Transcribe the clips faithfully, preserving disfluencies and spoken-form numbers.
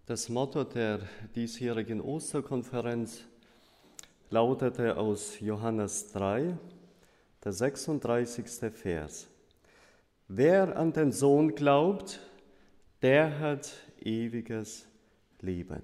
Das Motto der diesjährigen Osterkonferenz lautete aus Johannes drei, der sechsunddreißigste Vers. Wer an den Sohn glaubt, der hat ewiges Leben.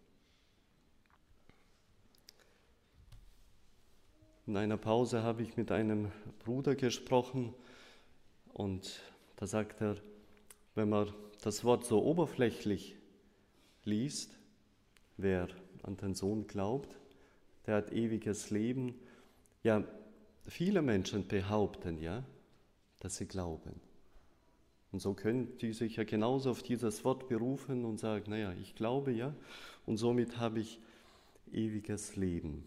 In einer Pause habe ich mit einem Bruder gesprochen und da sagt er, wenn man das Wort so oberflächlich liest, wer an den Sohn glaubt, der hat ewiges Leben. Ja, viele Menschen behaupten ja, dass sie glauben. Und so können die sich ja genauso auf dieses Wort berufen und sagen, naja, ich glaube ja und somit habe ich ewiges Leben.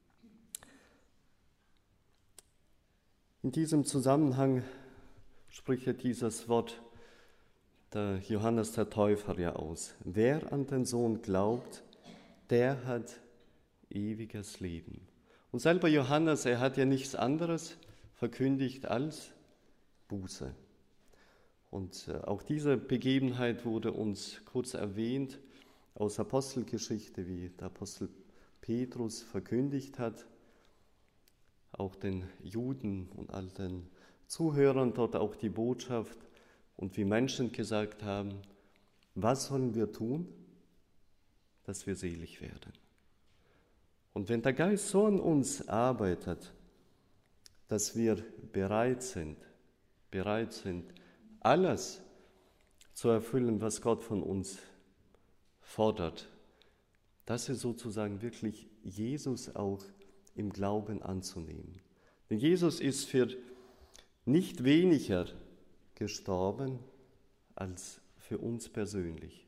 In diesem Zusammenhang spricht ja dieses Wort der Johannes der Täufer ja aus. Wer an den Sohn glaubt, der hat ewiges Leben. Und selber Johannes, er hat ja nichts anderes verkündigt als Buße. Und auch diese Begebenheit wurde uns kurz erwähnt aus Apostelgeschichte, wie der Apostel Petrus verkündigt hat, auch den Juden und all den Zuhörern dort auch die Botschaft und wie Menschen gesagt haben, was sollen wir tun, dass wir selig werden? Und wenn der Geist so an uns arbeitet, dass wir bereit sind, bereit sind, alles zu erfüllen, was Gott von uns fordert, dass wir sozusagen wirklich Jesus auch im Glauben anzunehmen. Denn Jesus ist für nicht weniger gestorben als für uns persönlich.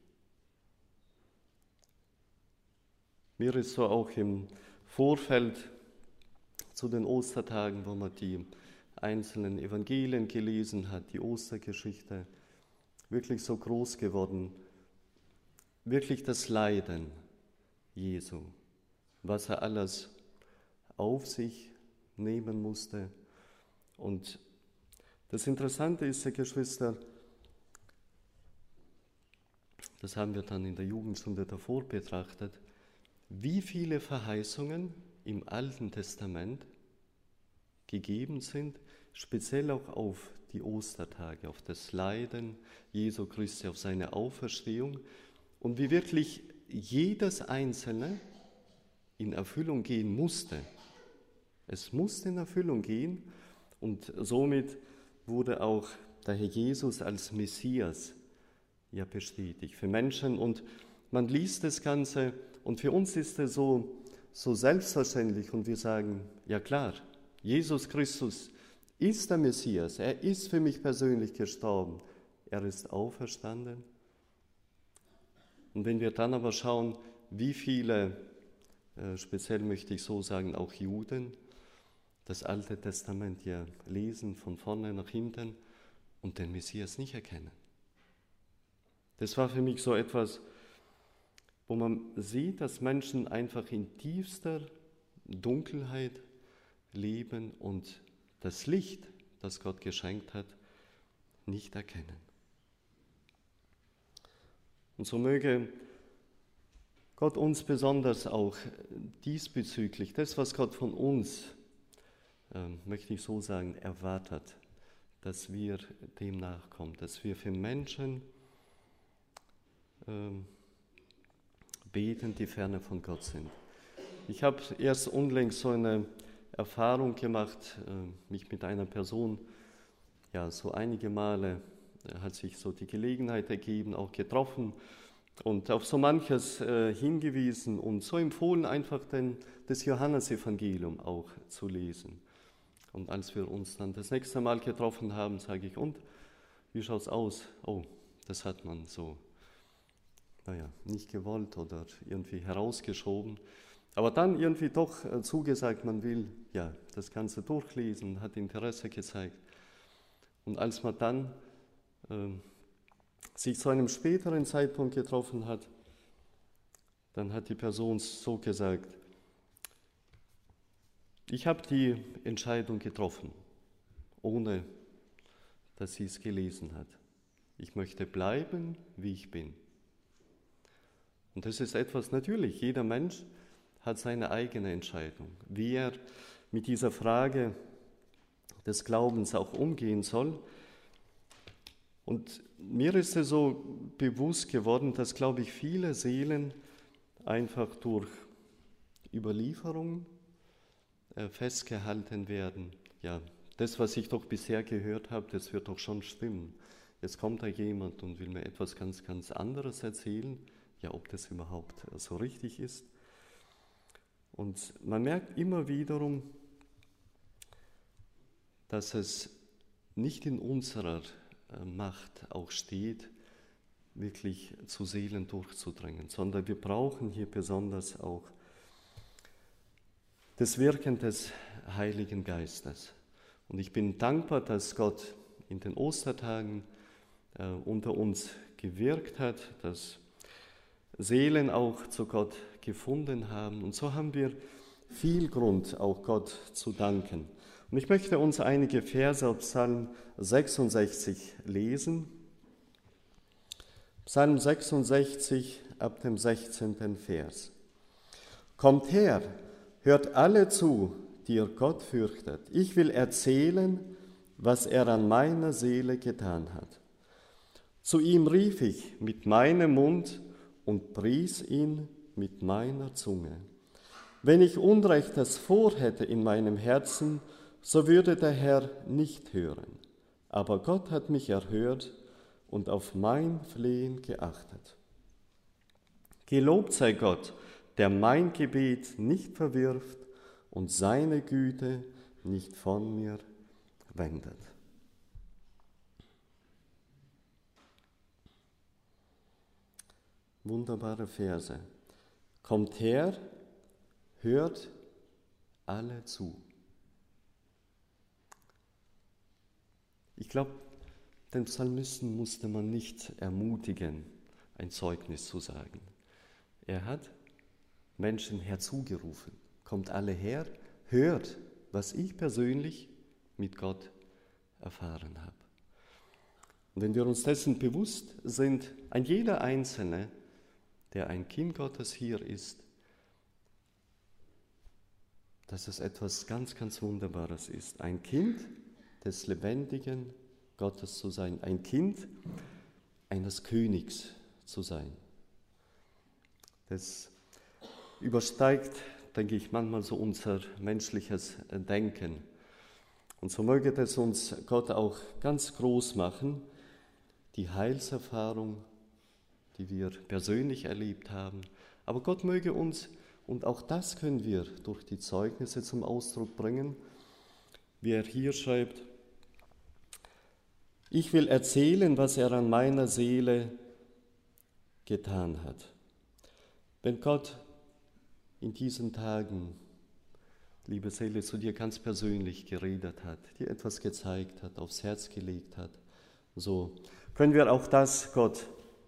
Mir ist so auch im Vorfeld zu den Ostertagen, wo man die einzelnen Evangelien gelesen hat, die Ostergeschichte, wirklich so groß geworden, wirklich das Leiden Jesu, was er alles auf sich nehmen musste. Und das Interessante ist, ja, Geschwister, das haben wir dann in der Jugendstunde davor betrachtet, wie viele Verheißungen im Alten Testament gegeben sind, speziell auch auf die Ostertage, auf das Leiden Jesu Christi, auf seine Auferstehung und wie wirklich jedes Einzelne in Erfüllung gehen musste. Es musste in Erfüllung gehen und somit wurde auch der Herr Jesus als Messias ja bestätigt für Menschen. Und man liest das Ganze und für uns ist es so, so selbstverständlich und wir sagen, ja klar, Jesus Christus ist der Messias, er ist für mich persönlich gestorben, er ist auferstanden. Und wenn wir dann aber schauen, wie viele, äh, speziell möchte ich so sagen, auch Juden, das Alte Testament ja lesen, von vorne nach hinten und den Messias nicht erkennen. Das war für mich so etwas, wo man sieht, dass Menschen einfach in tiefster Dunkelheit leben und das Licht, das Gott geschenkt hat, nicht erkennen. Und so möge Gott uns besonders auch diesbezüglich, das, was Gott von uns Ähm, möchte ich so sagen, erwartet, dass wir dem nachkommen, dass wir für Menschen ähm, beten, die ferne von Gott sind. Ich habe erst unlängst so eine Erfahrung gemacht, äh, mich mit einer Person, ja, so einige Male äh, hat sich so die Gelegenheit ergeben, auch getroffen und auf so manches äh, hingewiesen und so empfohlen, einfach den, das Johannesevangelium auch zu lesen. Und als wir uns dann das nächste Mal getroffen haben, sage ich, und, wie schaut's aus? Oh, das hat man so, naja, nicht gewollt oder irgendwie herausgeschoben. Aber dann irgendwie doch äh, zugesagt, man will, ja, das Ganze durchlesen, hat Interesse gezeigt. Und als man dann äh, sich zu einem späteren Zeitpunkt getroffen hat, dann hat die Person so gesagt, ich habe die Entscheidung getroffen, ohne dass sie es gelesen hat. Ich möchte bleiben, wie ich bin. Und das ist etwas, natürlich, jeder Mensch hat seine eigene Entscheidung, wie er mit dieser Frage des Glaubens auch umgehen soll. Und mir ist es so bewusst geworden, dass, glaube ich, viele Seelen einfach durch Überlieferung äh, festgehalten werden. Ja, das, was ich doch bisher gehört habe, das wird doch schon stimmen. Jetzt kommt da jemand und will mir etwas ganz, ganz anderes erzählen. Ja, ob das überhaupt so richtig ist. Und man merkt immer wiederum, dass es nicht in unserer Macht auch steht, wirklich zu Seelen durchzudringen, sondern wir brauchen hier besonders auch das Wirken des Heiligen Geistes. Und ich bin dankbar, dass Gott in den Ostertagen äh, unter uns gewirkt hat, dass Seelen auch zu Gott gefunden haben. Und so haben wir viel Grund, auch Gott zu danken. Und ich möchte uns einige Verse aus Psalm sechsundsechzig lesen. Psalm sechsundsechzig ab dem sechzehnten Vers. Kommt her, hört alle zu, die ihr Gott fürchtet. Ich will erzählen, was er an meiner Seele getan hat. Zu ihm rief ich mit meinem Mund und pries ihn mit meiner Zunge. Wenn ich Unrechtes vorhätte in meinem Herzen, so würde der Herr nicht hören. Aber Gott hat mich erhört und auf mein Flehen geachtet. Gelobt sei Gott, der mein Gebet nicht verwirft und seine Güte nicht von mir wendet. Wunderbare Verse. Kommt her, hört alle zu. Ich glaube, den Psalmisten musste man nicht ermutigen, ein Zeugnis zu sagen. Er hat Menschen herzugerufen. Kommt alle her, hört, was ich persönlich mit Gott erfahren habe. Und wenn wir uns dessen bewusst sind, ein jeder Einzelne, der ein Kind Gottes hier ist, dass es etwas ganz, ganz Wunderbares ist. Ein Kind des lebendigen Gottes zu sein, ein Kind eines Königs zu sein. Das übersteigt, denke ich, manchmal so unser menschliches Denken. Und so möge es uns Gott auch ganz groß machen, die Heilserfahrung, die wir persönlich erlebt haben. Aber Gott möge uns, und auch das können wir durch die Zeugnisse zum Ausdruck bringen, wie er hier schreibt, ich will erzählen, was er an meiner Seele getan hat. Wenn Gott in diesen Tagen, liebe Seele, zu dir ganz persönlich geredet hat, dir etwas gezeigt hat, aufs Herz gelegt hat, so können wir auch das Gott,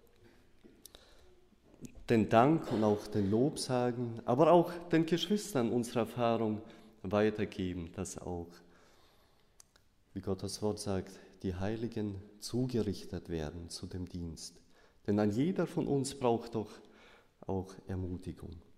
den Dank und auch den Lob sagen, aber auch den Geschwistern unsere Erfahrung weitergeben, dass auch, wie Gott das Wort sagt, die Heiligen zugerichtet werden zu dem Dienst. Denn ein jeder von uns braucht doch auch Ermutigung.